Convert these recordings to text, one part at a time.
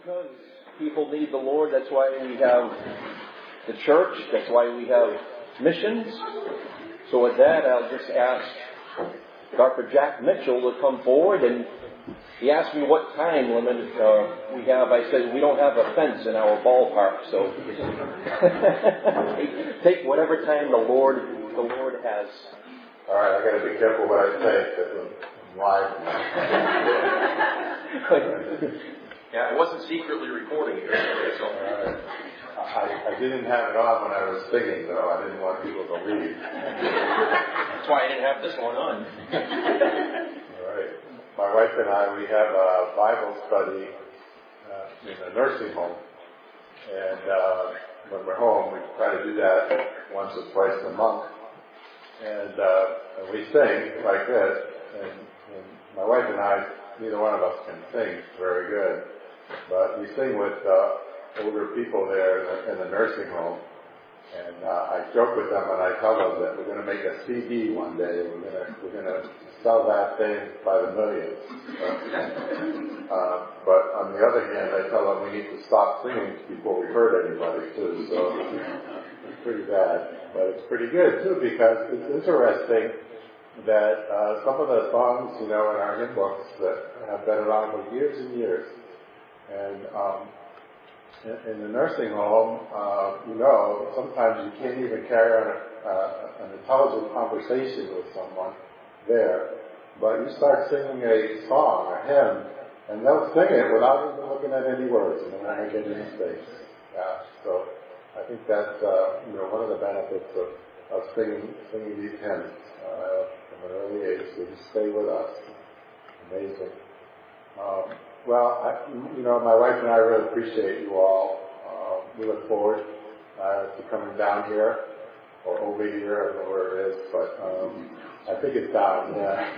because people need the Lord. That's why we have the church. That's why we have missions. So with that, I'll just ask Dr. Jack Mitchell to come forward. And he asked me what time limit we have. I said we don't have a fence in our ballpark, so take whatever time the Lord has. All right, I got to be careful what I say because I'm live. Yeah, I wasn't secretly recording here. So. I didn't have it on when I was singing, though. I didn't want people to leave. That's why I didn't have this one on. All right. My wife and I, we have a Bible study in a nursing home. And when we're home, we try to do that once or twice a month. And we sing like this. And my wife and I, neither one of us can sing very good. But we sing with older people there in the nursing home. And I joke with them and I tell them that we're going to make a CD one day. We're going to sell that thing by the millions. But on the other hand, I tell them we need to stop singing before we hurt anybody too. So it's pretty bad, but it's pretty good too because it's interesting that some of the songs, in our hymn books that have been around for years and years, and in the nursing home, sometimes you can't even carry on an intelligent conversation with someone there. But you start singing a song, a hymn, and they'll sing it without even looking at any words, and they won't make any mistakes. Yeah, so I think that's one of the benefits of singing these hymns from an early age. So just stay with us. Amazing. My wife and I really appreciate you all. We look forward to coming down here, or over here, I don't know where it is, but I think it's down, yeah.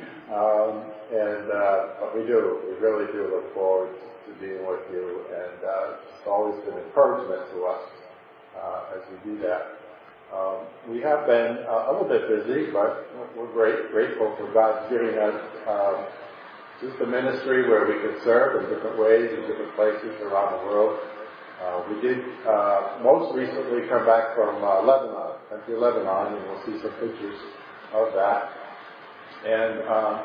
But we really do look forward to being with you, and it's always been encouragement to us as we do that. We have been a little bit busy, but we're grateful for God's giving us just a ministry where we can serve in different ways in different places around the world. We did most recently come back from Lebanon, country Lebanon, and we'll see some pictures of that. And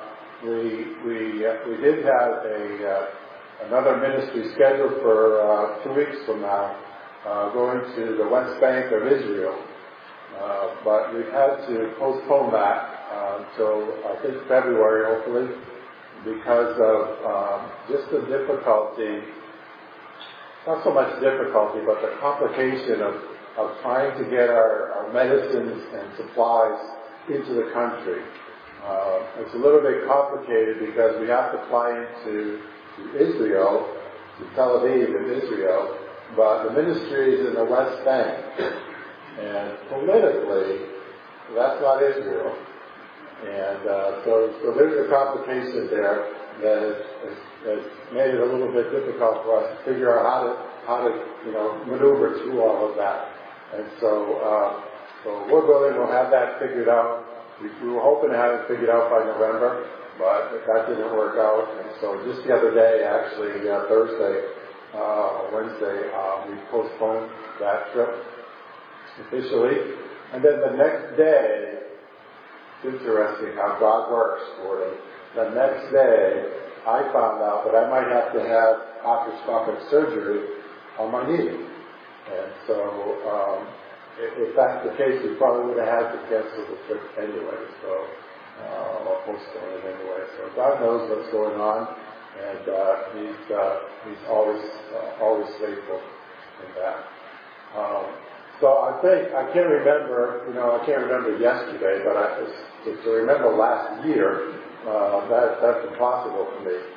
we did have another ministry scheduled for 2 weeks from now, going to the West Bank of Israel. But we've had to postpone that until I think February, hopefully, because of just the difficulty, not so much difficulty, but the complication of trying to get our medicines and supplies into the country. It's a little bit complicated because we have to fly into Israel, to Tel Aviv in Israel, but the ministry is in the West Bank. And politically, that's not Israel. And so there's a complication there that has made it a little bit difficult for us to figure out how to maneuver through all of that. And so Lord willing, we'll have that figured out. We were hoping to have it figured out by November, but that didn't work out. And so just the other day, actually Thursday or Wednesday, we postponed that trip officially. And then the next day, it's interesting how God works for them. The next day, I found out that I might have to have arthroscopic surgery on my knee. And so, if that's the case, we probably would have had to cancel the trip anyway. So, or postpone it anyway. So God knows what's going on, and He's always faithful in that. So I can't remember yesterday, but to remember last year, that's impossible for me.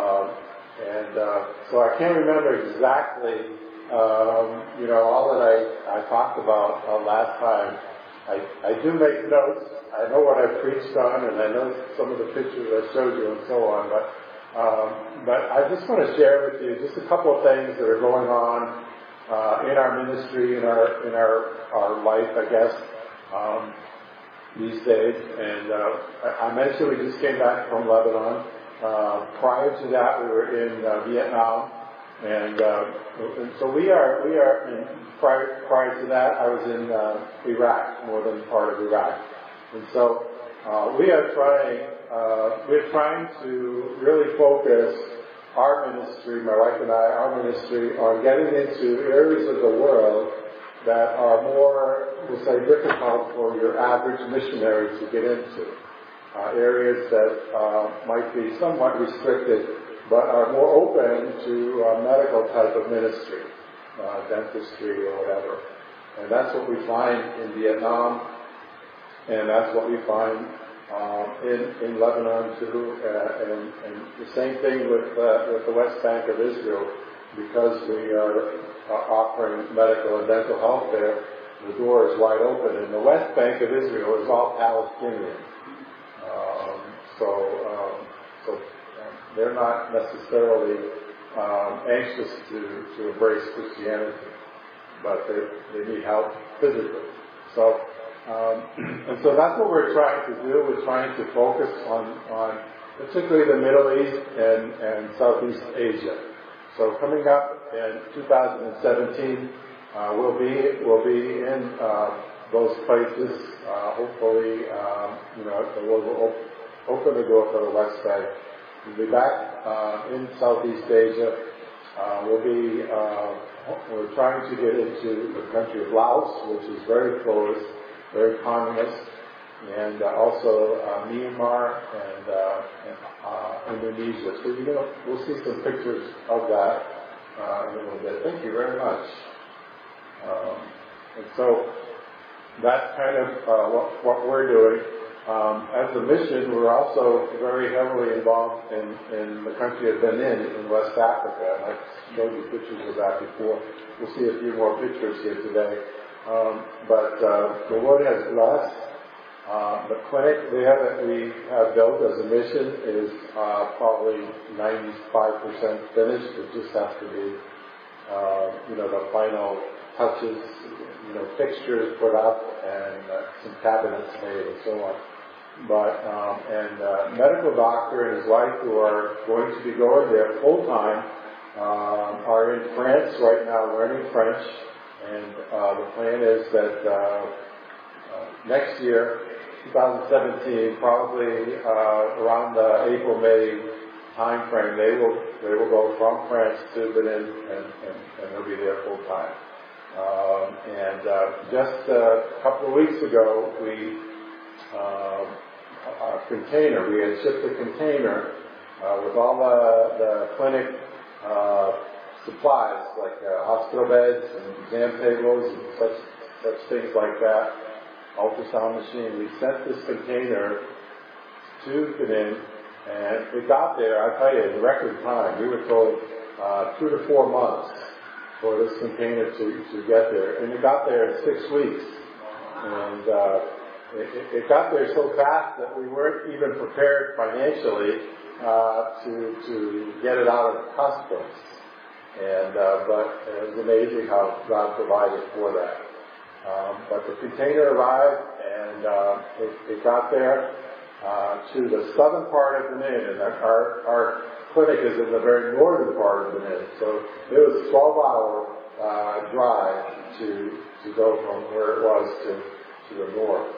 So I can't remember exactly, all that I talked about last time. I do make notes. I know what I preached on, and I know some of the pictures I showed you and so on, but I just want to share with you just a couple of things that are going on in our ministry, in our life, I guess, these days. And I mentioned we just came back from Lebanon. Prior to that, we were in Vietnam, And so we are prior to that, I was in Iraq, northern part of Iraq. And so we're trying to really focus our ministry, my wife and I, our ministry, on getting into areas of the world that are more, we'll say, difficult for your average missionary to get into. Areas that might be somewhat restricted, but are more open to medical type of ministry, dentistry or whatever. And that's what we find in Vietnam, and that's what we find in Lebanon too, and the same thing with the West Bank of Israel, because we are offering medical and dental health there. The door is wide open, and the West Bank of Israel is all Palestinian. So they're not necessarily anxious to embrace Christianity, but they need help physically. So that's what we're trying to do. We're trying to focus on particularly the Middle East and Southeast Asia. So coming up in 2017, we'll be in those places. Hopefully, we'll open the door for the West Bank. We'll be back in Southeast Asia. We're trying to get into the country of Laos, which is very close, very communist, and also Myanmar and Indonesia. So we'll see some pictures of that in a little bit. Thank you very much. And so that's kind of what we're doing. As a mission, we're also very heavily involved in the country of Benin in West Africa. And I've showed you pictures of that before. We'll see a few more pictures here today. But the Lord has blessed. The clinic we have built as a mission is probably 95% finished. It just has to be, the final touches, fixtures put up and some cabinets made and so on. But medical doctor and his wife, who are going to be going there full time, are in France right now learning French. And the plan is that next year, 2017, probably around the April-May time frame, they will go from France to Benin and they'll be there full time. Just a couple of weeks ago, we had shipped a container with all the clinic supplies, like hospital beds and exam tables and such things like that, ultrasound machine. We sent this container to Benin, and it got there, I tell you, in record time. We were told 2 to 4 months for this container to get there. And it got there in 6 weeks. And it got there so fast that we weren't even prepared financially to get it out of the customs. But it was amazing how God provided for that. But the container arrived, and it got there to the southern part of Benin, and our clinic is in the very northern part of Benin. So it was a 12-hour drive to go from where it was to the north.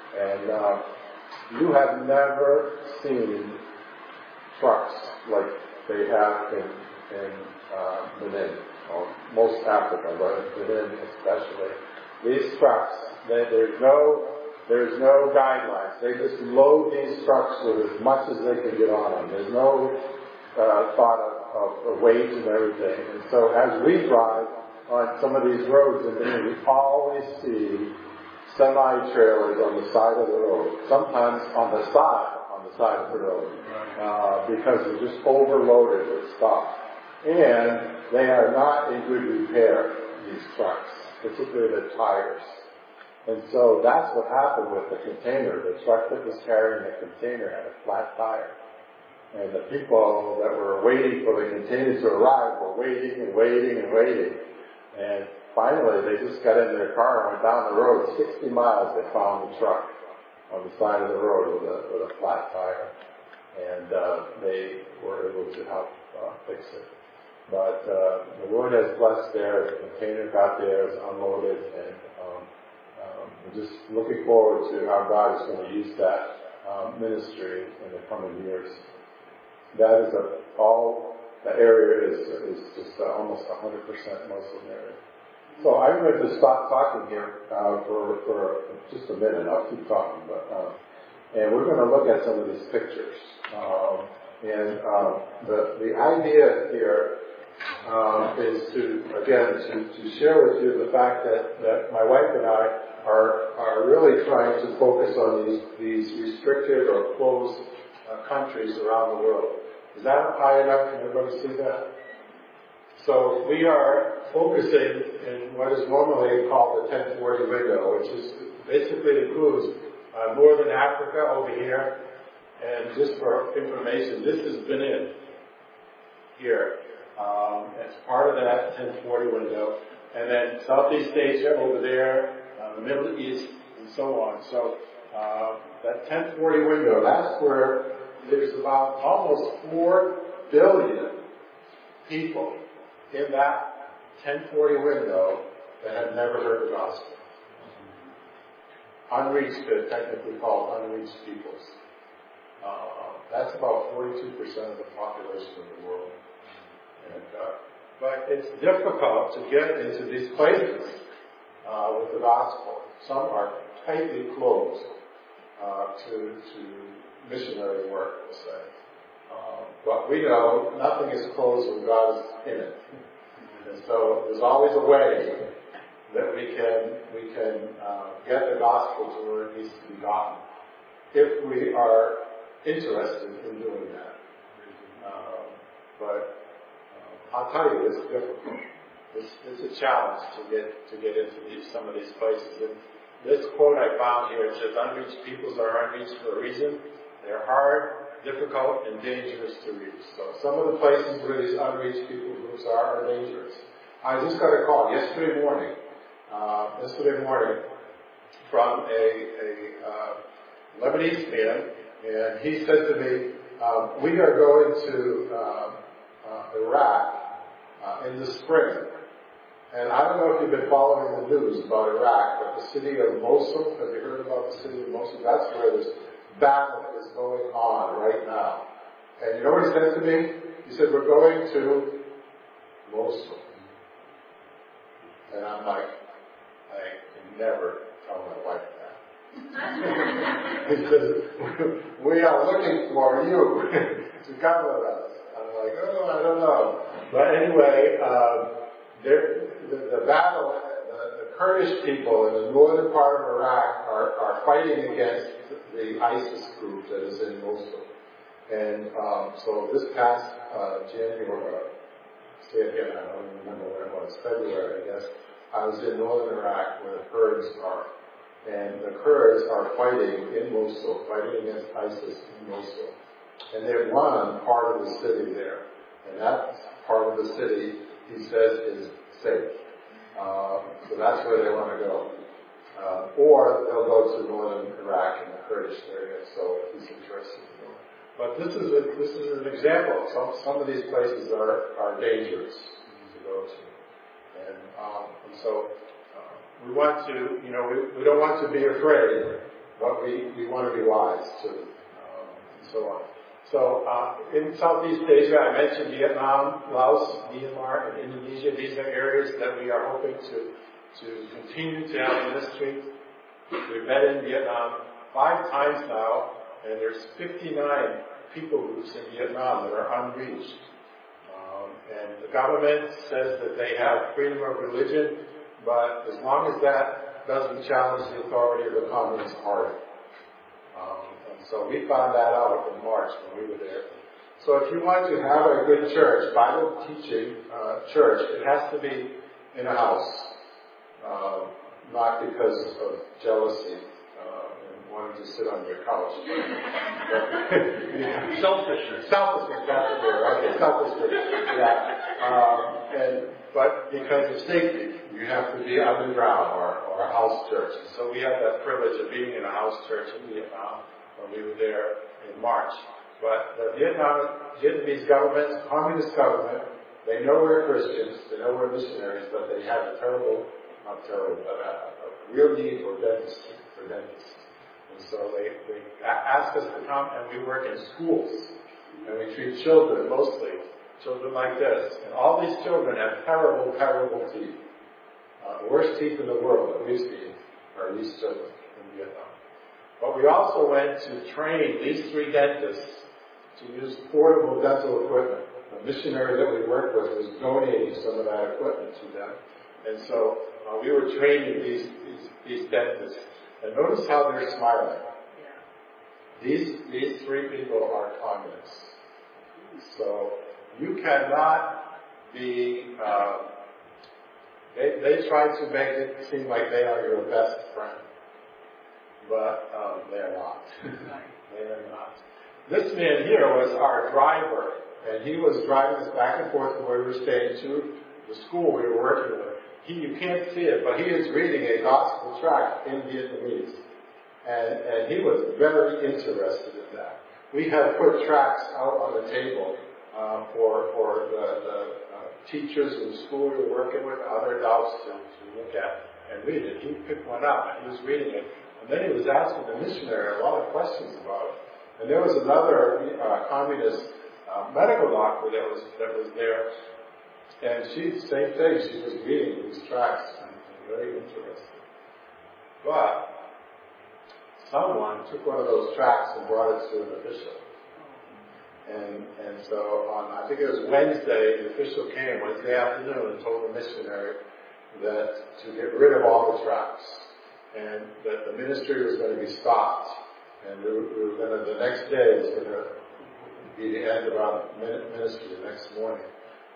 And you have never seen trucks like they have in Benin, or most Africa, but in Benin especially. These trucks, there's no guidelines. They just load these trucks with as much as they can get on them. There's no thought of weight and everything. And so as we drive on some of these roads in Benin, we always see semi-trailers on the side of the road. Sometimes on the side of the road, because they're just overloaded with stuff. And they are not in good repair, these trucks, particularly the tires. And so that's what happened with the container. The truck that was carrying the container had a flat tire. And the people that were waiting for the container to arrive were waiting and waiting and waiting. And finally, they just got in their car and went down the road. 60 miles, they found the truck on the side of the road with a flat tire. And they were able to help fix it. But the Lord has blessed there. The container got there, it's unloaded, and we're just looking forward to how God is going to use that ministry in the coming years. That is the area is just almost 100% Muslim area. So I'm going to stop talking here for just a minute. I'll keep talking, and we're going to look at some of these pictures. The idea here is to share with you the fact that my wife and I are really trying to focus on these restricted or closed countries around the world. Is that high enough? Can everybody see that? So we are focusing in what is normally called the 1040 window, which is basically includes Northern Africa over here. And just for information, this is Benin here. It's part of that 1040 window. And then Southeast Asia over there, the Middle East, and so on. So that 1040 window, that's where there's about almost 4 billion people in that 1040 window that have never heard the gospel. Unreached, they're technically called unreached peoples. That's about 42% of the population of the world. But it's difficult to get into these places with the gospel. Some are tightly closed to missionary work, we'll say. But we know nothing is closed when God is in it. And so there's always a way that we can get the gospel to where it needs to be gotten, if we are interested in doing that. But I'll tell you, it's difficult. It's a challenge to get into some of these places. And this quote I found here, it says, "Unreached peoples are unreached for a reason. They're hard, difficult, and dangerous to reach." So some of the places where these unreached people groups are dangerous. I just got a call yesterday morning from a Lebanese man, and he said to me, "We are going to Iraq in the spring." And I don't know if you've been following the news about Iraq, but the city of Mosul, have you heard about the city of Mosul? That's where this battle is going on right now. And you know what he said to me? He said, "We're going to Mosul." And I'm like, I can never tell my wife that. He says, "We are looking for you to come with us." I'm like, I don't know. But anyway, the battle, the Kurdish people in the northern part of Iraq are fighting against the ISIS group that is in Mosul. And so this past January, say it again, I don't remember when it was, February, I guess, I was in northern Iraq where the Kurds are. And the Kurds are fighting in Mosul, fighting against ISIS in Mosul. And they've won part of the city there. And that part of the city, he says, is safe. So that's where they want to go. Or they'll go to northern Iraq and the Kurdish area, so he's interested in going. But this is an example. Some of these places are dangerous to go to. And so we want to, we don't want to be afraid, but we want to be wise too, and so on. So in Southeast Asia, I mentioned Vietnam, Laos, Myanmar, and Indonesia. These are areas that we are hoping to continue to have ministry. We've met in Vietnam 5 times now, and there's 59 people groups in Vietnam that are unreached. And the government says that they have freedom of religion, but as long as that doesn't challenge the authority of the Communist Party. So we found that out in March when we were there. So if you want to have a good church, Bible teaching church, it has to be in a house, not because of jealousy and wanting to sit on your couch. Selfishness. Selfishness, that's the word. Okay, selfishness. Yeah. But because of safety, you have to be underground or a house church. So we have that privilege of being in a house church in Vietnam when we were there in March. But the Vietnamese government, communist government, They know we're Christians, they know we're missionaries, but they have a real need for dentists. And so they ask us to come, and we work in schools. And we treat children mostly, children like this. And all these children have terrible, terrible teeth. The worst teeth in the world that we've seen are these children in Vietnam. But we also went to train these 3 dentists to use portable dental equipment. The missionary that we worked with was donating some of that equipment to them. And so we were training these dentists. And notice how they're smiling. These 3 people are communists. So you cannot be, they try to make it seem like they are your best friend. But they're not. They are not. This man here was our driver, and he was driving us back and forth from where we were staying to the school we were working with. You can't see it, but he is reading a gospel tract in Vietnamese. And he was very interested in that. We have put tracts out on the table for the teachers in the school we were working with, other adults to look at and read it. He picked one up, and he was reading it. And then he was asking the missionary a lot of questions about it. And there was another communist medical doctor that was there. And same thing, she was reading these tracts and very interested. But someone took one of those tracts and brought it to an official. And so on, I think it was Wednesday, the official came Wednesday afternoon and told the missionary that to get rid of all the tracts and that the ministry was going to be stopped. And we were going to, the next day was going to be the end of our ministry the next morning.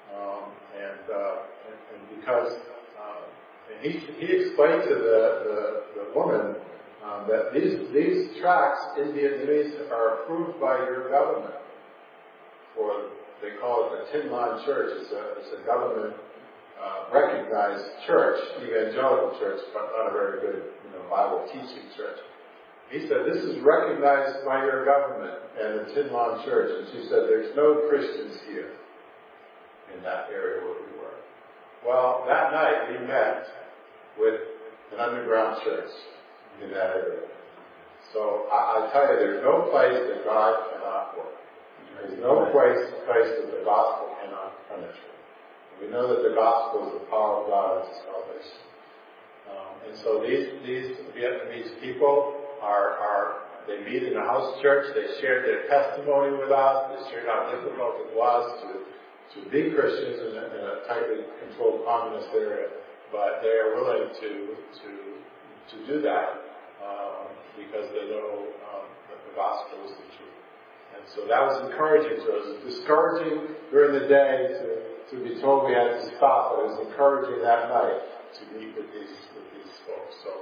And because and he explained to the woman that these tracts in Vietnamese are approved by your government, or they call it the Tin Lan Church. It's a government recognized church, evangelical church, but not a very good Bible teaching church. He said, this is recognized by your government and the Tin Lan Church. And she said, there's no Christians here in that area where we were. Well, that night we met with an underground church in that area. So I tell you, there's no place that God cannot work. There's no place that the gospel cannot penetrate. We know that the gospel is the power of God unto salvation. And so these Vietnamese people they meet in a house church. They shared their testimony with us. They shared how difficult it was to be Christians in a tightly controlled communist area. But they are willing to do that because they know that the gospel is the truth. And so that was encouraging to us. It was discouraging during the day to be told we had to stop, but it was encouraging that night to meet with these folks. So,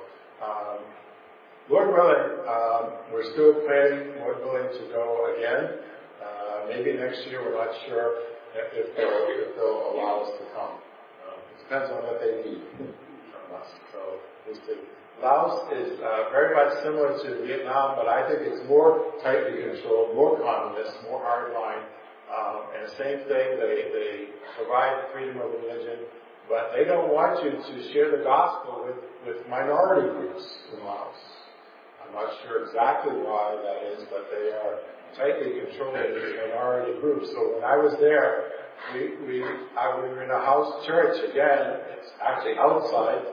Lord willing, we're still planning, Lord willing, to go again. Maybe next year, we're not sure if they'll allow us to come. It depends on what they need from us. So we'll see. Laos is very much similar to Vietnam, but I think it's more tightly controlled, more communist, more hardline. And same thing, they provide freedom of religion, but they don't want you to share the gospel with minority groups in Laos. I'm not sure exactly why that is, but they are tightly controlling these minority groups. So when I was there, we were in a house church again. It's actually outside,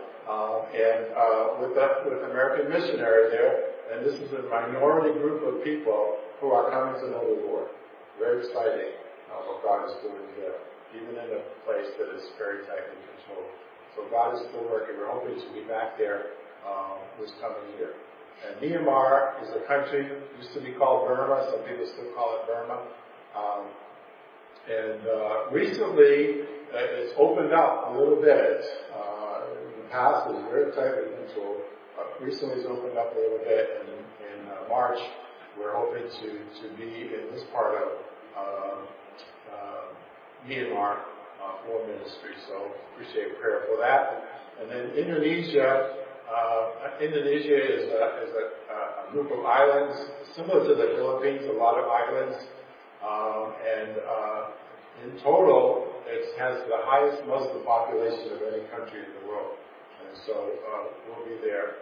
with American missionary there, and this is a minority group of people who are coming to know the Lord. Very exciting what God is doing there, even in a place that is very tightly controlled. So God is still working. We're hoping to be back there this coming year. And Myanmar is a country, used to be called Burma. Some people still call it Burma. Recently, it's opened up a little bit. In the past, it was very tightly controlled. Recently, it's opened up a little bit. And in March, we're hoping to be in this part of Myanmar for ministry. So appreciate prayer for that. And then Indonesia. Indonesia is a group of islands similar to the Philippines, a lot of islands, and in total it has the highest Muslim population of any country in the world. And so we'll be there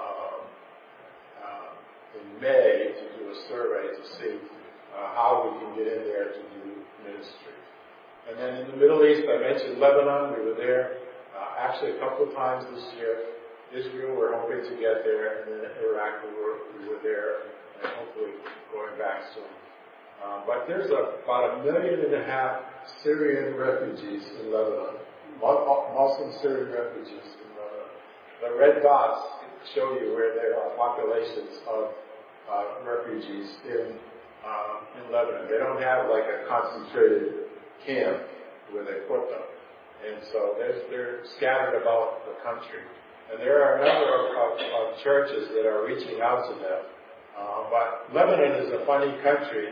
in May to do a survey to see how we can get in there to do ministry. And then in the Middle East, I mentioned Lebanon. We were there actually a couple of times this year. Israel, we're hoping to get there. And then Iraq, we were there, and hopefully going back soon. But there's about 1.5 million Syrian refugees in Lebanon, Muslim Syrian refugees in Lebanon. The red dots show you where there are populations of refugees in Lebanon. They don't have like a concentrated camp where they put them. And so they're scattered about the country. And there are a number of churches that are reaching out to them. But Lebanon is a funny country.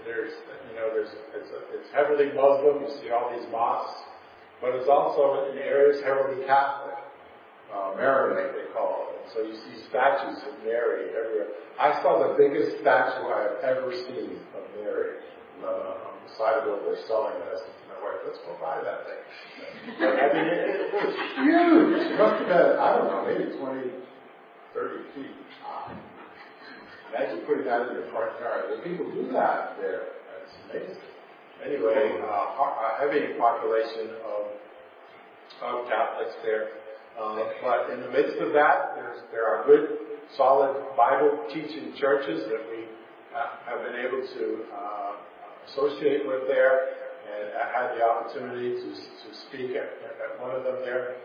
It's heavily Muslim. You see all these mosques, but it's also in areas heavily Catholic. Maronite they call it. And so you see statues of Mary everywhere. I saw the biggest statue I have ever seen of Mary on the side of what they're selling it. I said to my wife, "Let's go buy that thing." But, I mean, it was huge. It must have been, I don't know, maybe 20, 30 feet high. Imagine putting that in your front yard. The people do that there. It's amazing. Anyway, a heavy population of Catholics there. But in the midst of that, there are good, solid Bible-teaching churches that we have been able to associate with there. And I had the opportunity to speak at one of them there.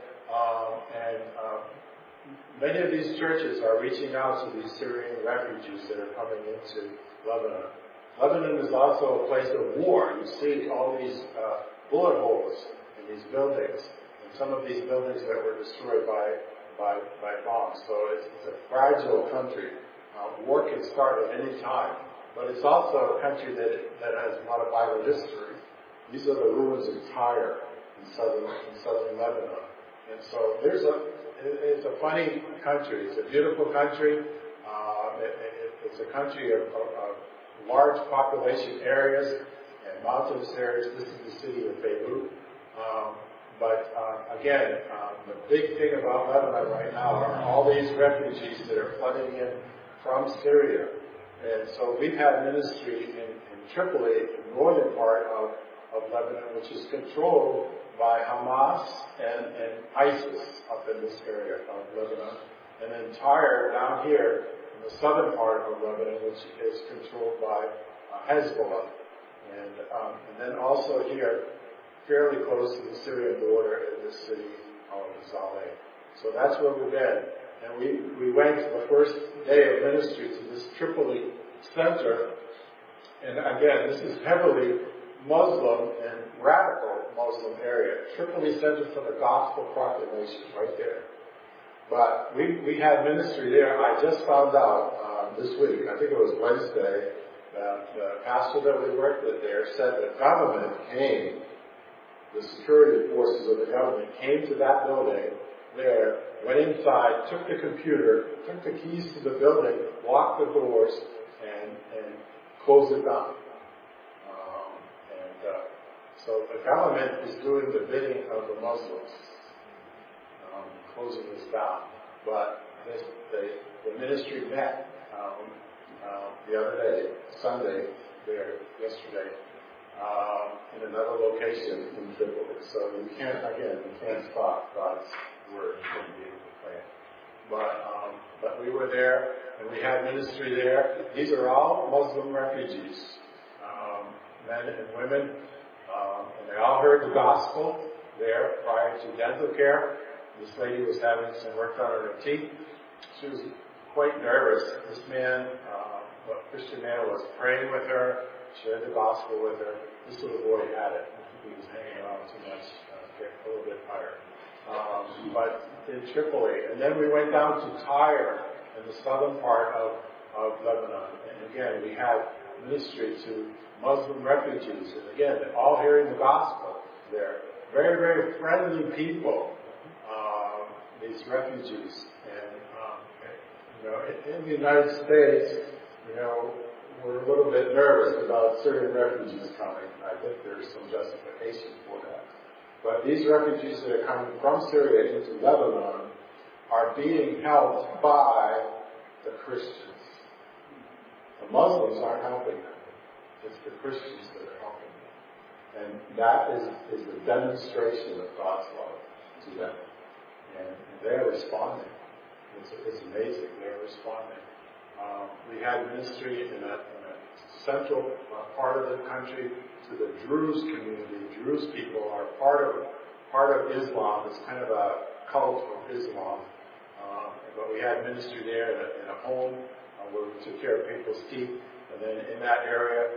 Many of these churches are reaching out to these Syrian refugees that are coming into Lebanon. Lebanon is also a place of war. You see all these bullet holes in these buildings, and some of these buildings that were destroyed by bombs. So it's a fragile country. War can start at any time, but it's also a country that has a lot of Bible history. These are the ruins of Tyre in southern Lebanon, and so it's a funny country. It's a beautiful country. It's a country of large population areas and mountainous areas. This is the city of Beirut. But again, the big thing about Lebanon right now are all these refugees that are flooding in from Syria. And so we've had ministry in Tripoli, the northern part of Lebanon, which is controlled by Hamas and ISIS up in this area of Lebanon. And then Tyre down here in the southern part of Lebanon, which is controlled by Hezbollah. And then also here, fairly close to the Syrian border in this city called Zaleh. So that's where we've been. And we went the first day of ministry to this Tripoli center. And again, this is heavily Muslim and radical Muslim area. Tripoli Center for the Gospel Proclamation, right there. But we had ministry there. I just found out this week, I think it was Wednesday, that the pastor that we worked with there said the government came, the security forces of the government came to that building there, went inside, took the computer, took the keys to the building, locked the doors, and closed it down. So the government is doing the bidding of the Muslims, closing this down. But the ministry met the other day, Sunday, there, yesterday, in another location in Tripoli. So you can't stop God's word from being proclaimed. But we were there, and we had ministry there. These are all Muslim refugees, men and women. And they all heard the gospel there prior to dental care. This lady was having some work done on her teeth. She was quite nervous. This man, a Christian man, was praying with her, shared the gospel with her. This little boy had it. He was hanging around too much, getting a little bit tired. But in Tripoli. And then we went down to Tyre in the southern part of Lebanon. And again, we had ministry to Muslim refugees, and again, they're all hearing the gospel there. Very, very friendly people, these refugees. And, in the United States, we're a little bit nervous about Syrian refugees coming. I think there's some justification for that. But these refugees that are coming from Syria into Lebanon are being helped by the Christians. The Muslims aren't helping them. It's the Christians that are helping them. And that is a demonstration of God's love to them. And they're responding. It's amazing. They're responding. We had ministry in a central part of the country to the Druze community. Druze people are part of Islam. It's kind of a cult of Islam. But we had ministry there in a home where we took care of people's teeth. And then in that area,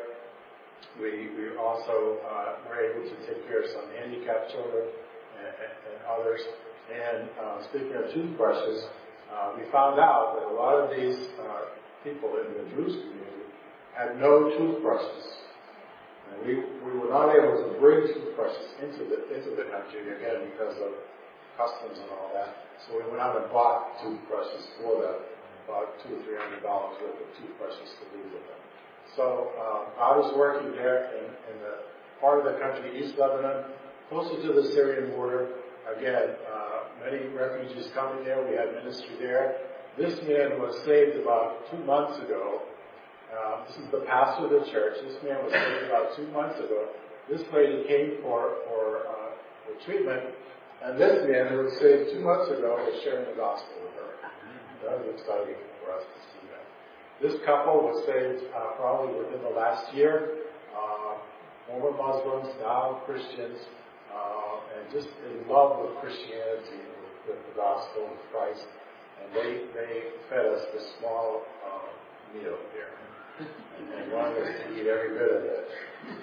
we also were able to take care of some handicapped children and others. And speaking of toothbrushes, we found out that a lot of these people in the Druze community had no toothbrushes. And we were not able to bring toothbrushes into the country, again, because of customs and all that. So we went out and bought toothbrushes for them, about $200 or $300 worth of toothbrushes to do with them. So I was working there in the part of the country, East Lebanon, closer to the Syrian border. Again, many refugees coming there. We had ministry there. This man was saved about 2 months ago. This is the pastor of the church. This man was saved about 2 months ago. This lady came for treatment, and this man who was saved 2 months ago was sharing the gospel with her. That was exciting for us to see that. This couple was saved probably within the last year. Former Muslims, now Christians, and just in love with Christianity, with the gospel of Christ. And they fed us this small meal here. And wanted us to eat every bit of it.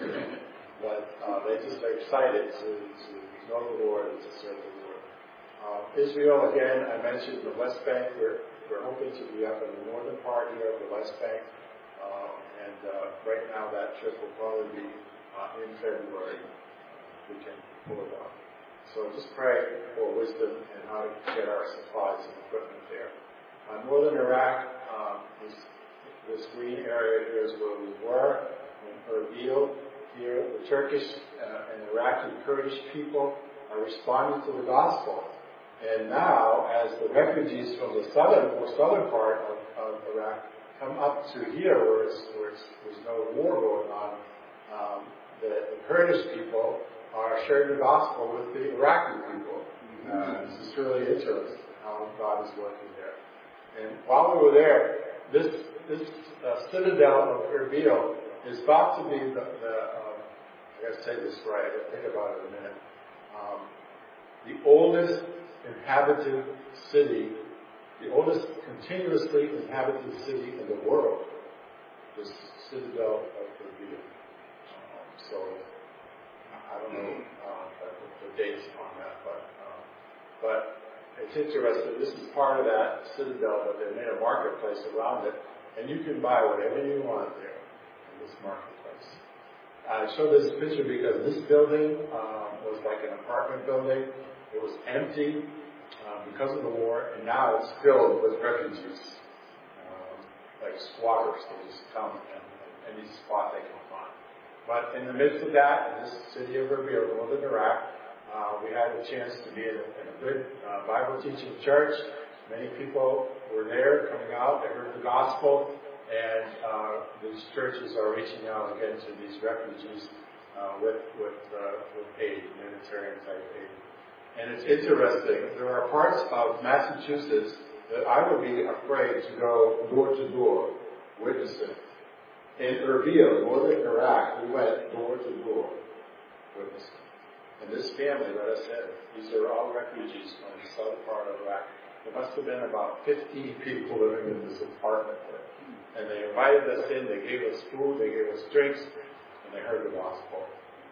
But they just are excited to know the Lord and to serve the Lord. Israel, again, I mentioned the West Bank. We're hoping to be up in the northern part here of the West Bank. And right now that trip will probably be in February. We can pull it off. So just pray for wisdom and how to get our supplies and equipment there. Northern Iraq, this green area here is where we were. In Erbil, here, the Turkish and Iraqi Kurdish people are responding to the gospel. And now, as the refugees from the southern part of Iraq come up to here, where there's no war going on, the Kurdish people are sharing the gospel with the Iraqi people. This is really interesting how God is working there. And while we were there, this citadel of Erbil is thought to be I gotta say this right, I'll think about it in a minute. The oldest inhabited city, the oldest continuously inhabited city in the world, this citadel of Erbil. So I don't know the dates on that, but it's interesting. This is part of that citadel, but they made a marketplace around it, and you can buy whatever you want there in this marketplace. I show this picture because this building was like an apartment building. It was empty because of the war, and now it's filled with refugees, like squatters. They just come and any spot they can find. But in the midst of that, in this city of Erbil, northern Iraq, we had the chance to be in a good Bible teaching church. Many people were there coming out. They heard the gospel, and these churches are reaching out again to these refugees with aid, humanitarian type aid. And it's interesting. There are parts of Massachusetts that I would be afraid to go door to door witnessing. In Erbil, northern Iraq, we went door to door witnessing. And this family, like I said, these are all refugees from the southern part of Iraq. There must have been about 15 people living in this apartment there. And they invited us in, they gave us food, they gave us drinks, and they heard the gospel.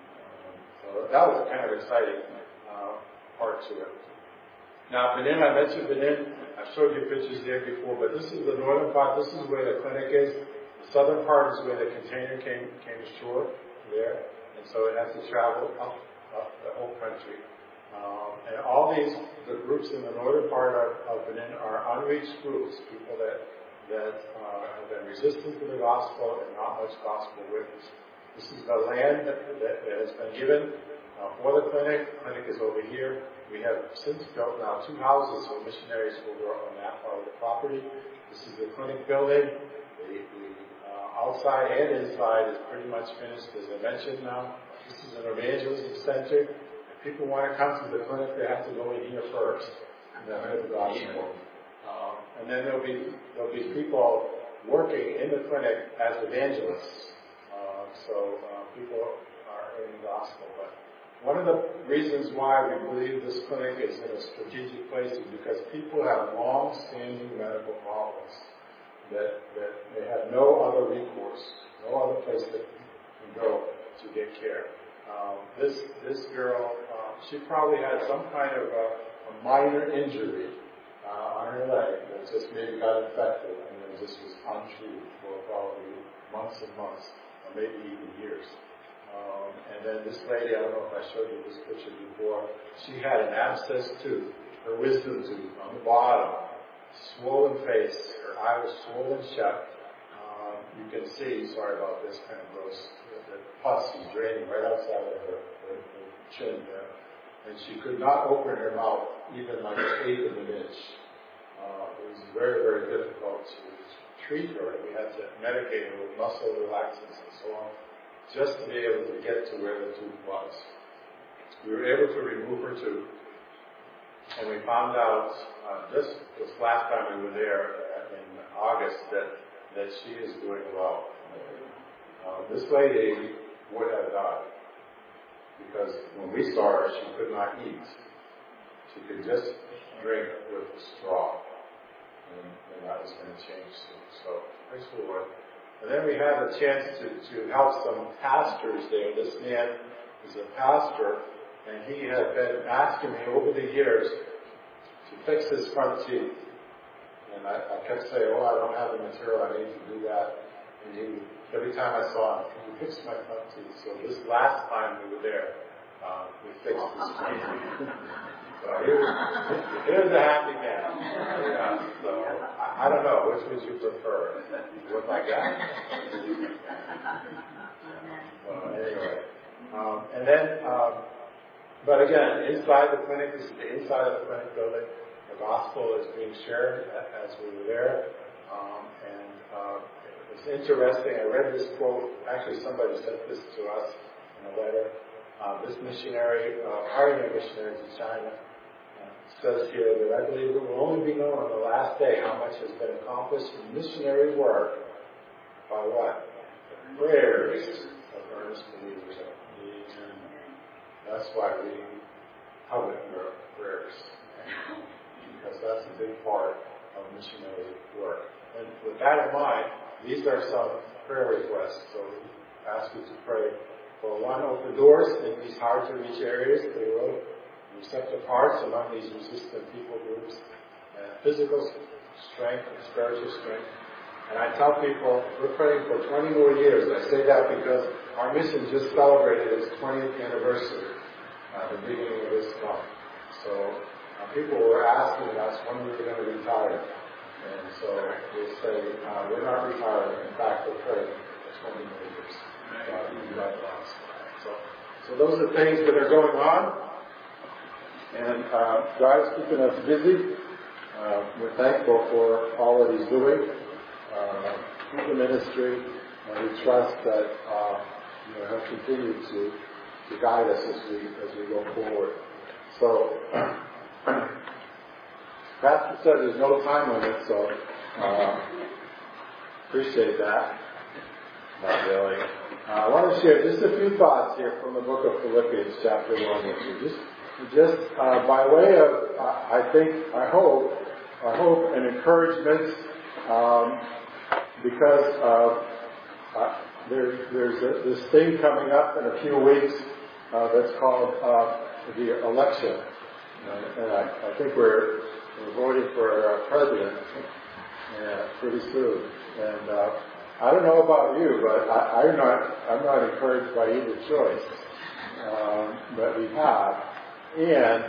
So that was kind of exciting part to it. Now, Benin, I mentioned Benin. I've showed you pictures there before, but this is the northern part. This is where the clinic is. The southern part is where the container came ashore there. And so it has to travel up the whole country. And all the groups in the northern part of Benin are unreached groups, people that have been resistant to the gospel and not much gospel witness. This is the land that has been given For the clinic is over here. We have since built now 2 houses for missionaries over on that part of the property. This is the clinic building. The outside and inside is pretty much finished, as I mentioned now. This is an evangelism center. If people want to come to the clinic, they have to go in here first and then hear the gospel. And then there'll be people working in the clinic as evangelists. So people are hearing the gospel. But one of the reasons why we believe this clinic is in a strategic place is because people have long-standing medical problems that they have no other recourse, no other place that can go to get care. This girl, she probably had some kind of a minor injury on her leg that just maybe got infected and then just was untreated for probably months and months, or maybe even years. And then this lady, I don't know if I showed you this picture before, she had an abscess tooth, her wisdom tooth on the bottom, swollen face, her eye was swollen shut. You can see, sorry about this, kind of gross, the pus is draining right outside of her chin there. And she could not open her mouth even like an eighth of an inch. It was very, very difficult to treat her. We had to medicate her with muscle relaxants and so on, just to be able to get to where the tooth was. We were able to remove her tooth, and we found out just this last time we were there in August that she is doing well. This lady would have died because when we saw her, she could not eat. She could just drink with a straw, and that was going to change soon. So, praise the Lord. And then we had a chance to help some pastors there. This man is a pastor, and he had been asking me over the years to fix his front teeth. And I kept saying, I don't have the material, I need to do that. And every time I saw him, can you fix my front teeth? So this last time we were there, we fixed his front teeth. So here's a happy man. Yeah, so I don't know, which would you prefer? Look like that? Anyway. And then, but again, inside the clinic, this is the inside of the clinic building. The gospel is being shared as we were there. It's interesting, I read this quote, actually somebody sent this to us in a letter. This missionary, pioneer missionary to China, says here that I believe it will only be known on the last day how much has been accomplished in missionary work by what? The prayers of earnest believers. That's why we covet your prayers, because that's a big part of missionary work. And with that in mind, these are some prayer requests. So we ask you to pray for one, open doors in these hard-to-reach areas. They will receptive hearts among these resistant people groups, and physical strength and spiritual strength. And I tell people, we're praying for 20 more years. I say that because our mission just celebrated its 20th anniversary at the beginning of this month. So people were asking us when we were going to retire. And so we say, we're not retiring. In fact, we're praying for 20 more years. So those are things that are going on. And God's keeping us busy. We're thankful for all that He's doing through the ministry, and we trust that He'll continue to guide us as we go forward. So, Pastor said there's no time limit, so appreciate that. Not really. I want to share just a few thoughts here from the book of Philippians, chapter 1 with you. Just by way of, I hope, an encouragement, because there's this thing coming up in a few weeks that's called the election, and I think we're voting for a president pretty soon. And I don't know about you, but I'm not encouraged by either choice that we have. And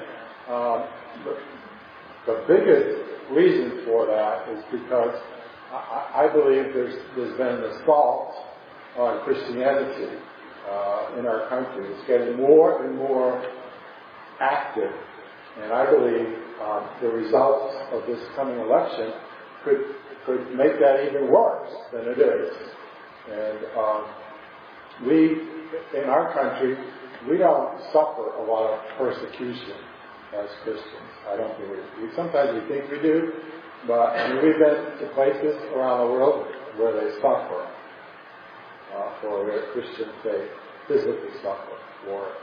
the biggest reason for that is because I believe there's been an assault on Christianity in our country. It's getting more and more active. And I believe the results of this coming election could make that even worse than it is. And in our country, we don't suffer a lot of persecution as Christians. I don't believe. Sometimes we think we do, but we've been to places around the world where they suffer for their Christian faith, physically suffer for it.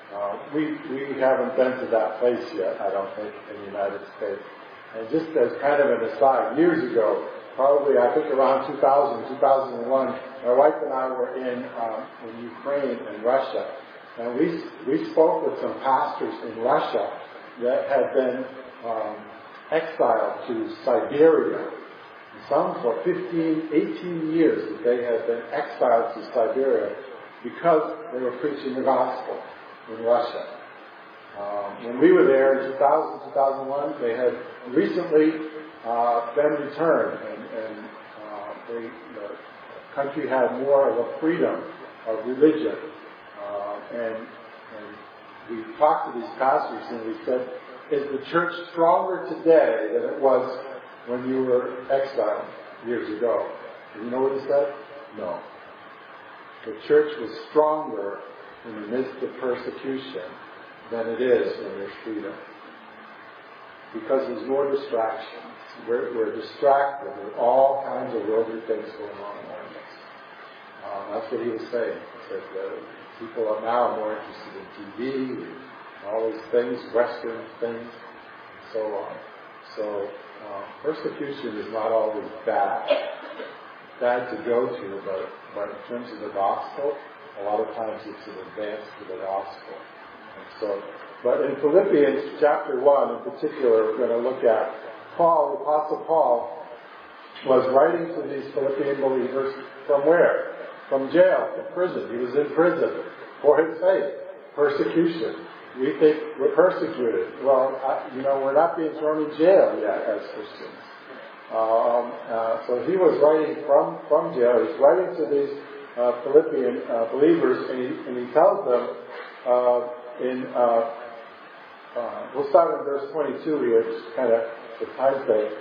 We haven't been to that place yet, I don't think, in the United States. And just as kind of an aside, years ago, probably I think around 2000, 2001, my wife and I were in Ukraine and Russia. And we spoke with some pastors in Russia that had been exiled to Siberia. Some for 15, 18 years that they had been exiled to Siberia because they were preaching the gospel in Russia. When we were there in 2000, 2001, they had recently been returned, and the country had more of a freedom of religion. And we talked to these pastors and we said, is the church stronger today than it was when you were exiled years ago? And you know what he said? No. The church was stronger in the midst of persecution than it is when there's freedom. Because there's more distractions. We're distracted with all kinds of worldly things going on around us. That's what he was saying. He said people are now more interested in TV and all these things, Western things, and so on. So persecution is not always bad. It's bad to go to, but in terms of the gospel, a lot of times it's an advance to the gospel. And so, but in Philippians chapter 1 in particular, we're going to look at Paul, the Apostle Paul, was writing to these Philippian believers from where? From jail, from prison. He was in prison for his faith. Persecution. We think we're persecuted. Well, we're not being thrown in jail yet as Christians. So he was writing from jail. He's writing to these Philippian believers, and he tells them we'll start in verse 22 here, just kind of the time sake.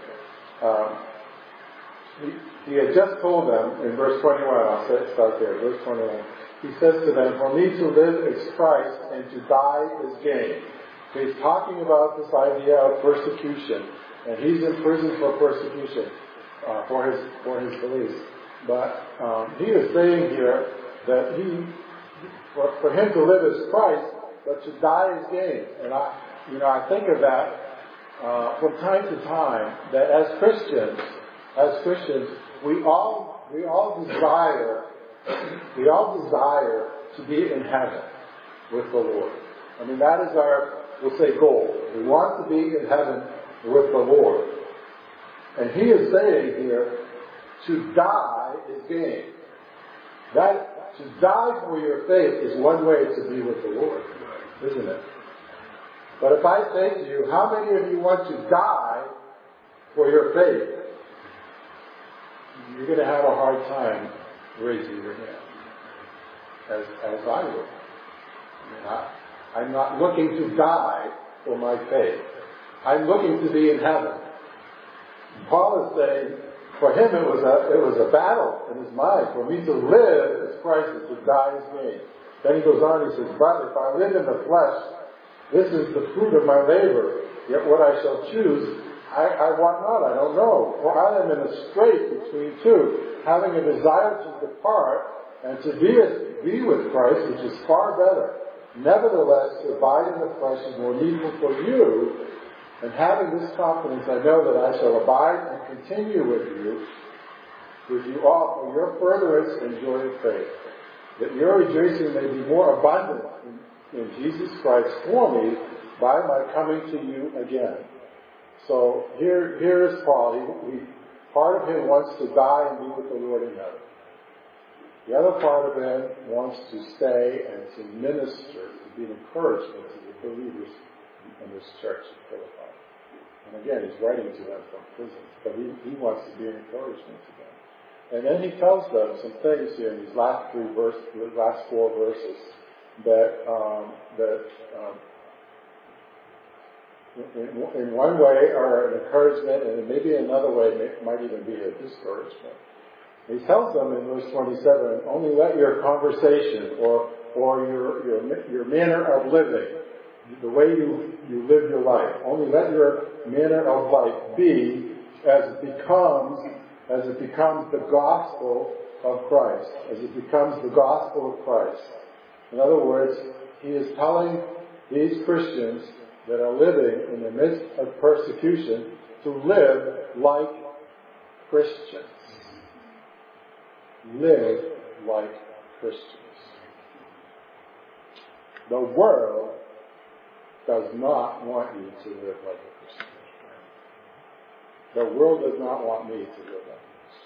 He had just told them in verse 21, I'll start there, verse 21. He says to them, for me to live is Christ and to die is gain. So he's talking about this idea of persecution, and he's in prison for persecution for his beliefs. But he is saying here that for him to live is Christ, but to die is gain. And I think of that from time to time, that as Christians, we all desire to be in heaven with the Lord. I mean, that is our, we'll say, goal. We want to be in heaven with the Lord. And he is saying here, to die is gain. That to die for your faith is one way to be with the Lord, isn't it? But if I say to you, how many of you want to die for your faith? You're going to have a hard time raising your hand, as I would. I'm not looking to die for my faith. I'm looking to be in heaven. Paul is saying, for him it was a battle in his mind. For me to live is Christ, and to die is gain. Then he goes on, he says, but if I live in the flesh, this is the fruit of my labor. Yet what I shall choose, I want not, I don't know. For I am in a strait between two, having a desire to depart and to be with Christ, which is far better. Nevertheless, to abide in the flesh is more needful for you. And having this confidence, I know that I shall abide and continue with you all for your furtherance and joy of faith, that your rejoicing may be more abundant in Jesus Christ for me by my coming to you again. So here is Paul. Part of him wants to die and be with the Lord in heaven. The other part of him wants to stay and to minister, to be an encouragement to the believers in this church in Philippi. And again, he's writing to them from prison, but he wants to be an encouragement to them. And then he tells them some things here in these last four verses that in one way are an encouragement, and maybe in another way might even be a discouragement. He tells them in verse 27, only let your conversation or your manner of living, the way you live your life, only let your manner of life be as it becomes the gospel of Christ, as it becomes the gospel of Christ. In other words, he is telling these Christians that are living in the midst of persecution to live like Christians. Live like Christians. The world does not want you to live like a Christian. The world does not want me to live like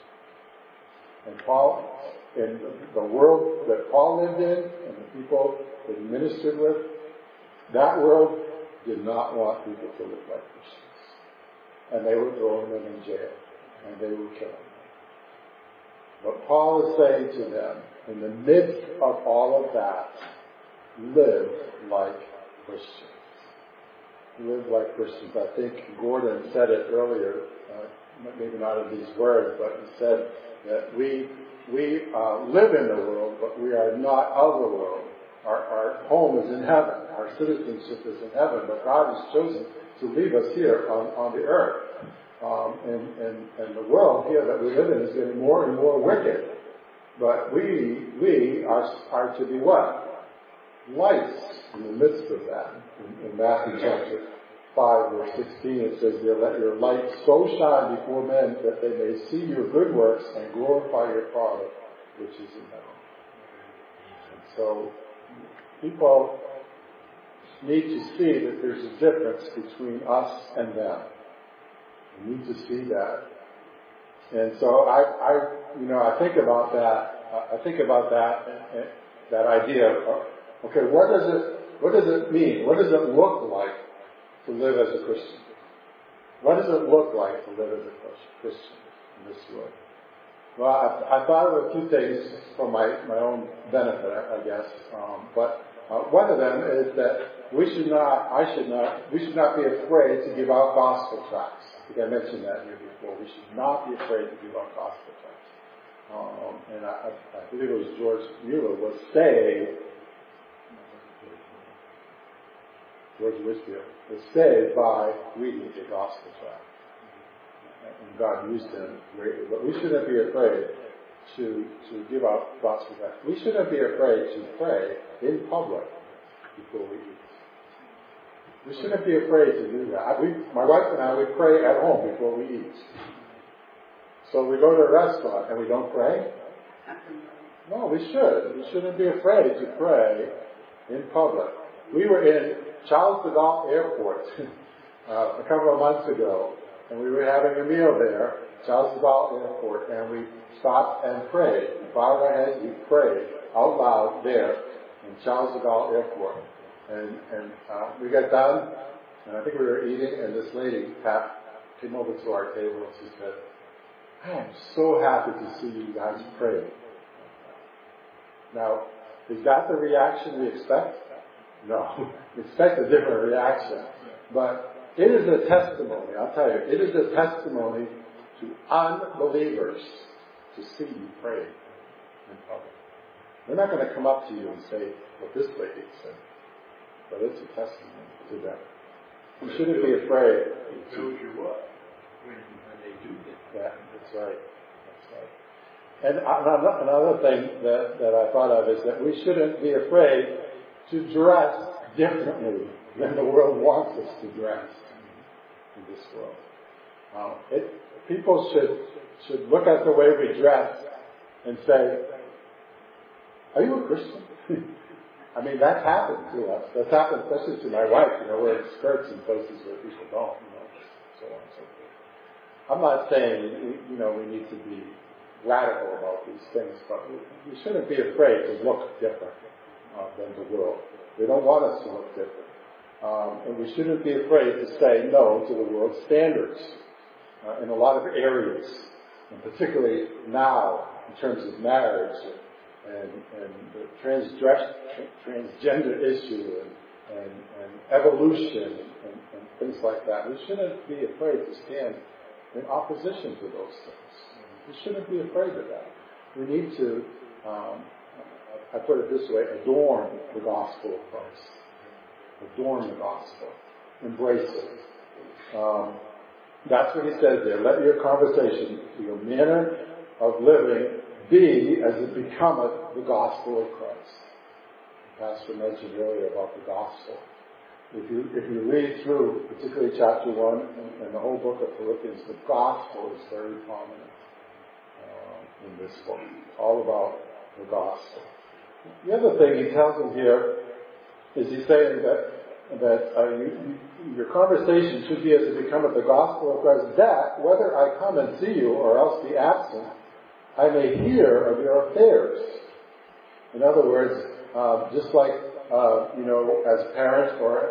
this. And Paul, in the world that Paul lived in, and the people that he ministered with, that world did not want people to live like Christians. And they were throwing them in jail. And they were killing them. But Paul is saying to them, in the midst of all of that, live like Christians. Live like Christians. I think Gordon said it earlier, maybe not in these words, but he said that we live in the world, but we are not of the world. Our home is in heaven. Our citizenship is in heaven, but God has chosen to leave us here on the earth. And the world here that we live in is getting more and more wicked. But we are to be what? Lights in the midst of that. In Matthew chapter 5, verse 16, it says there, let your light so shine before men that they may see your good works and glorify your Father which is in heaven. And so people need to see that there's a difference between us and them. We need to see that. And so I think about that. I think about that idea of, okay, what does it mean? What does it look like to live as a Christian? What does it look like to live as a Christian in this world? Well, I thought of a few things for my own benefit, I guess. But one of them is that we should not be afraid to give out gospel tracts. I think I mentioned that here before. We should not be afraid to give out gospel tracts. And I believe it was George Mueller was saved. George Whitfield was saved by reading the gospel tract. And God used him greatly. But we shouldn't be afraid to give out gospel tracts. We shouldn't be afraid to pray in public before we eat. We shouldn't be afraid to do that. My wife and I, we pray at home before we eat. So we go to a restaurant and we don't pray? No, we should. We shouldn't be afraid to pray in public. We were in Charles de Gaulle Airport a couple of months ago, and we were having a meal there, Charles de Gaulle Airport, and we stopped and prayed. We bowed our heads, we prayed out loud there in Charles de Gaulle Airport. And we got done, and I think we were eating, and this lady came over to our table and she said, I am so happy to see you guys pray. Now, is that the reaction we expect? No. We expect a different reaction. But it is a testimony, I'll tell you, it is a testimony to unbelievers to see you pray in public. They're not going to come up to you and say what this lady said. But it's a testimony to them. You shouldn't be afraid. It shows you what? When they do this. Yeah, that's right. And another thing that I thought of is that we shouldn't be afraid to dress differently than the world wants us to dress in this world. People should look at the way we dress and say, are you a Christian? I mean, that's happened to us. That's happened especially to my wife, wearing skirts in places where people don't, so on and so forth. I'm not saying, we need to be radical about these things, but we shouldn't be afraid to look different than the world. They don't want us to look different. And we shouldn't be afraid to say no to the world's standards in a lot of areas. and particularly now in terms of marriage and the transgender issue and evolution and things like that. We shouldn't be afraid to stand in opposition to those things. We shouldn't be afraid of that. We need to, I put it this way, adorn the gospel of Christ. Adorn the gospel. Embrace it. That's what he says there. Let your conversation, your manner of living, be as it becometh the gospel of Christ. The pastor mentioned earlier about the gospel. If you read through, particularly chapter 1 and the whole book of Philippians, the gospel is very prominent in this book. All about the gospel. The other thing he tells them here is he's saying that your conversation should be as it becometh the gospel of Christ, that whether I come and see you or else be absent, I may hear of your affairs. In other words, just like as parents or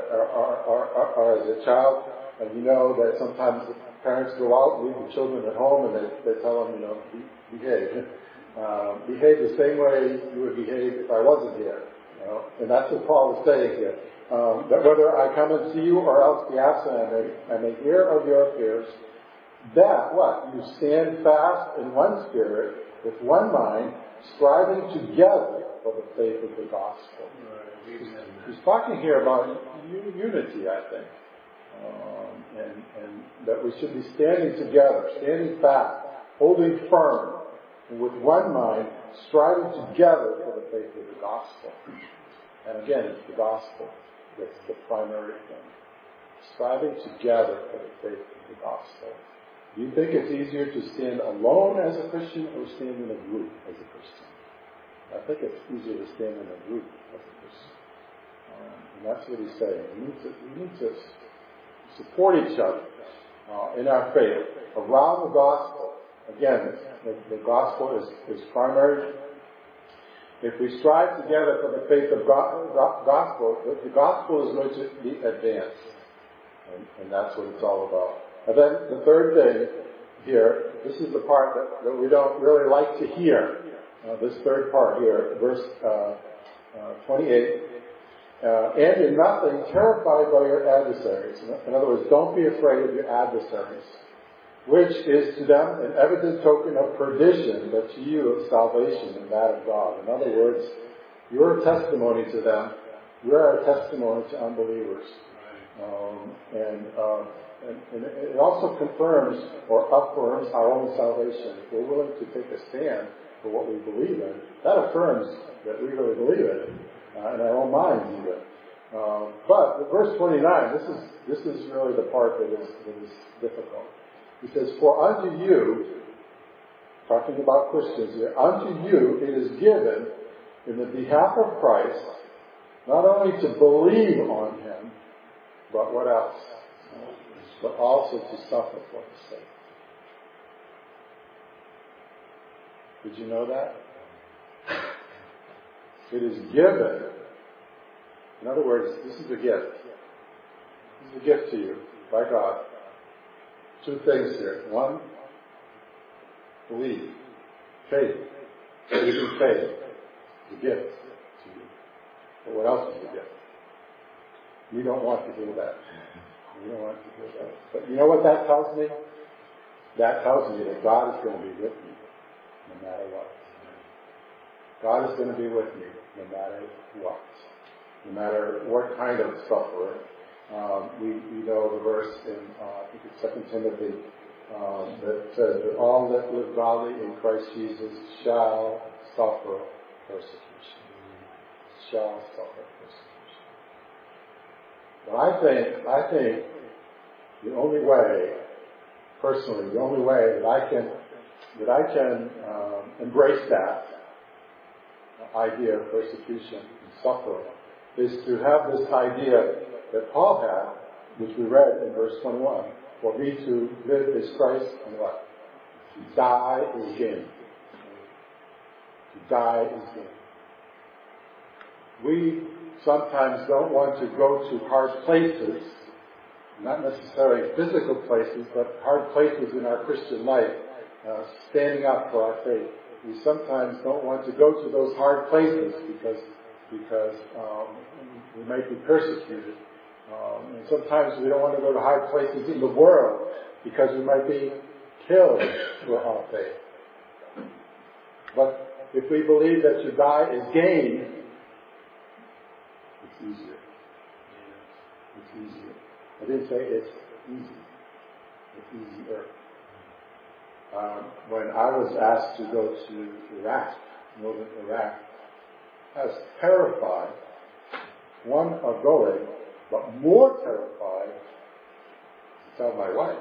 as a child, and you know that sometimes parents go out, leave the children at home, and they tell them, behave. Behave the same way you would behave if I wasn't here. And that's what Paul is saying here. That whether I come and see you or else be absent, I may hear of your affairs. That what? You stand fast in one spirit, with one mind, striving together for the faith of the gospel. He's talking here about unity, I think. And that we should be standing together, standing fast, holding firm, and with one mind, striving together for the faith of the gospel. And again, it's the gospel that's the primary thing. Striving together for the faith of the gospel. Do you think it's easier to stand alone as a Christian or stand in a group as a Christian? I think it's easier to stand in a group as a Christian. And that's what he's saying. We need to support each other in our faith around the gospel. Again, the gospel is primary. If we strive together for the faith of gospel, the gospel is going to be advanced. And that's what it's all about. And then the third thing here, this is the part that we don't really like to hear. This third part here, verse 28. And in nothing terrified by your adversaries. In other words, don't be afraid of your adversaries, which is to them an evident token of perdition, but to you of salvation and that of God. In other words, you're a testimony to them. We're a testimony to unbelievers. And it also confirms or affirms our own salvation. If we're willing to take a stand for what we believe in, that affirms that we really believe it in our own minds even. But verse 29, this is really the part that is difficult. He says, for unto you, talking about Christians here, unto you it is given in the behalf of Christ, not only to believe on him, but what else? But also to suffer for his sake. Did you know that? It is given. In other words, this is a gift. This is a gift to you by God. Two things here. One, believe. Faith. Believing faith. It's a gift to you. But what else is a gift? You don't want to hear that. You don't want to hear that. But you know what that tells me? That tells me that God is going to be with me no matter what. God is going to be with me no matter what. No matter what kind of suffering. We know the verse in, I think it's 2 Timothy, that says that all that live godly in Christ Jesus shall suffer persecution. Shall suffer persecution. But I think the only way, personally, the only way that I can embrace that idea of persecution and suffering is to have this idea that Paul had, which we read in verse 21. For me to live is Christ, and what? To die is gain. To die is gain. We sometimes don't want to go to hard places, not necessarily physical places, but hard places in our Christian life, standing up for our faith. We sometimes don't want to go to those hard places because we might be persecuted. And sometimes we don't want to go to hard places in the world because we might be killed for our faith. But if we believe that to die is gain, it's easier. It's easier. I didn't say it's easy. It's easier. When I was asked to go to Iraq, northern Iraq, I was terrified, one, of going, but more terrified to tell my wife.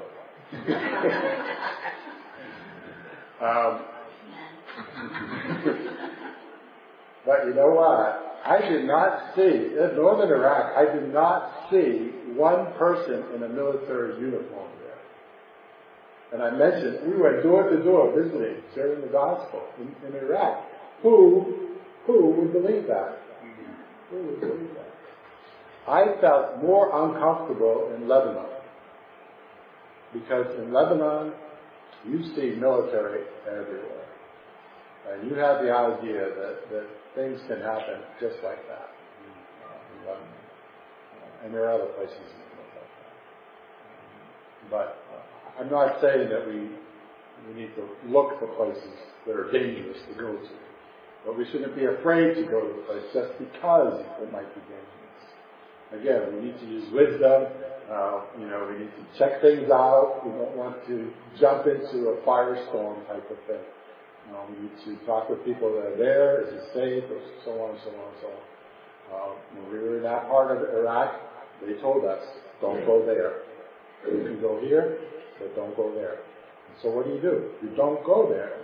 But you know what? I did not see, in northern Iraq, I did not see one person in a military uniform there. And I mentioned, we went door to door visiting, sharing the gospel in Iraq. Who would believe that? Who would believe that? I felt more uncomfortable in Lebanon. Because in Lebanon, you see military everywhere. And you have the idea that things can happen just like that in Lebanon. And there are other places in the world like that. But I'm not saying that we need to look for places that are dangerous to go to. But we shouldn't be afraid to go to a place just because it might be dangerous. Again, we need to use wisdom. We need to check things out. We don't want to jump into a firestorm type of thing. We need to talk with people that are there. Is it safe? Or so on and so on and so on. When we were in that part of Iraq, they told us, don't go there. You can go here, but don't go there. And so what do? You don't go there.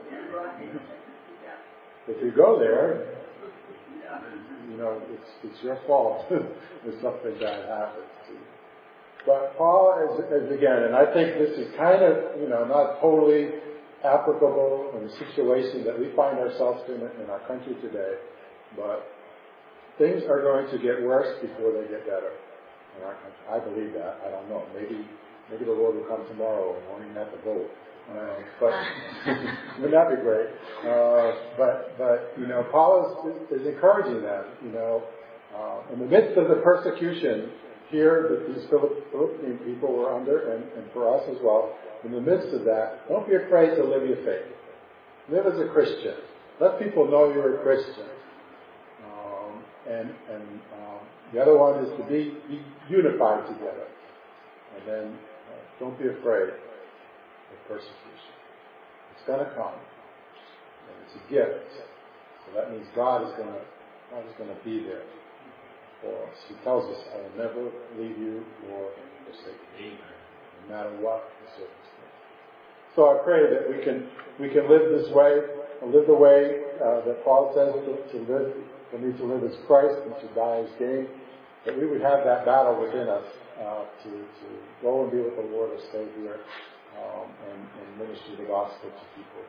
If you go there, it's your fault if something bad happens to you. But Paul is again, and I think this is kind of, not totally applicable in the situation that we find ourselves in our country today, but things are going to get worse before they get better in our country. I believe that. I don't know. Maybe the Lord will come tomorrow and won't even have to vote. But wouldn't that be great? But Paul is encouraging them. In the midst of the persecution here that these Philippian people were under, and for us as well, in the midst of that, don't be afraid to live your faith. Live as a Christian. Let people know you're a Christian. And the other one is to be unified together. And then don't be afraid of persecution. It's going to come. And it's a gift. So that means God is going to be there for us. He tells us, I will never leave you nor forsake you. No matter what the circumstance. So I pray that we can live this way, live the way that Paul says to live. For me to live as Christ and to die as gain. That we would have that battle within us to go and be with the Lord or stay here and minister the gospel to people.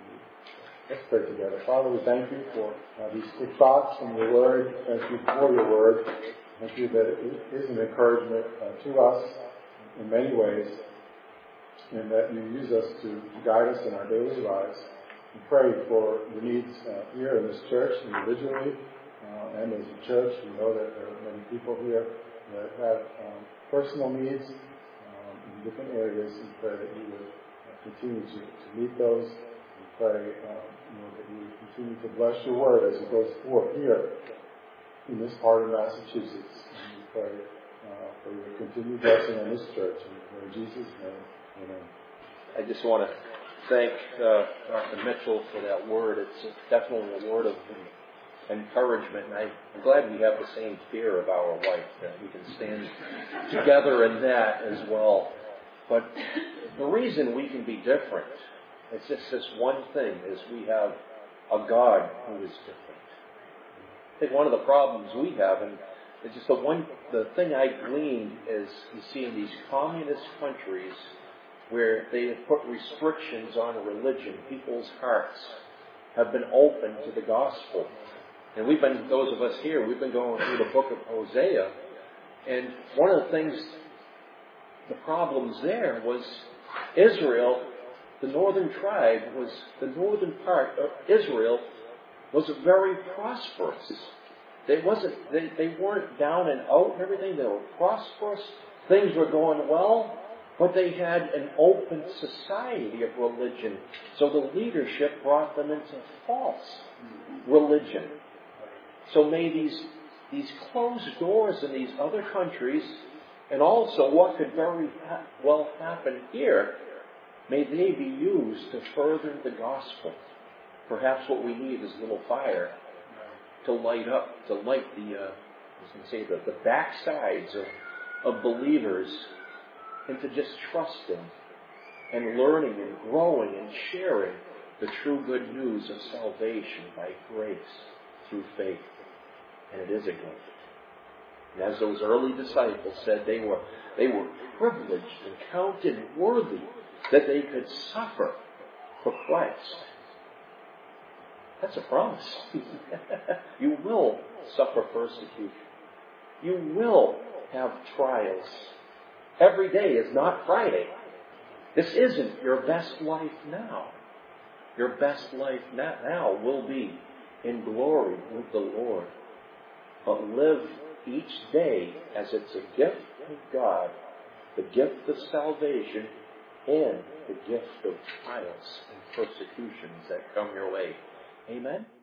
Let's pray together. Father, we thank you for these quick thoughts from your word. Thank you for your word. Thank you that it is an encouragement to us in many ways, and that you use us to guide us in our daily lives. We pray for the needs here in this church individually and as a church. We know that there are many people here that have personal needs in different areas. We pray that you would continue to meet those. We pray that you would continue to bless your word as it goes forth here in this part of Massachusetts. And we pray for your continued blessing on this church. And in Jesus' name, amen. I just want to thank Dr. Mitchell for that word. It's definitely a word of encouragement. And I'm glad we have the same fear of our wife, that we can stand together in that as well. But the reason we can be different, it's just this one thing, is we have a God who is different. I think one of the problems we have, and it's just the thing I gleaned is, you see in these communist countries, where they have put restrictions on religion, people's hearts have been open to the gospel. And those of us here, we've been going through the book of Hosea. And one of the things, the problems there was Israel, the northern part of Israel was very prosperous. They weren't down and out and everything. They were prosperous. Things were going well. But they had an open society of religion. So the leadership brought them into false religion. So may these closed doors in these other countries, and also what could very well happen here, may they be used to further the gospel. Perhaps what we need is a little fire to light the backsides of believers, and to just trusting and learning and growing and sharing the true good news of salvation by grace through faith. And it is a gift. And as those early disciples said, they were privileged and counted worthy that they could suffer for Christ. That's a promise. You will suffer persecution. You will have trials. Every day is not Friday. This isn't your best life now. Your best life now will be in glory with the Lord. But live each day as it's a gift of God, the gift of salvation, and the gift of trials and persecutions that come your way. Amen?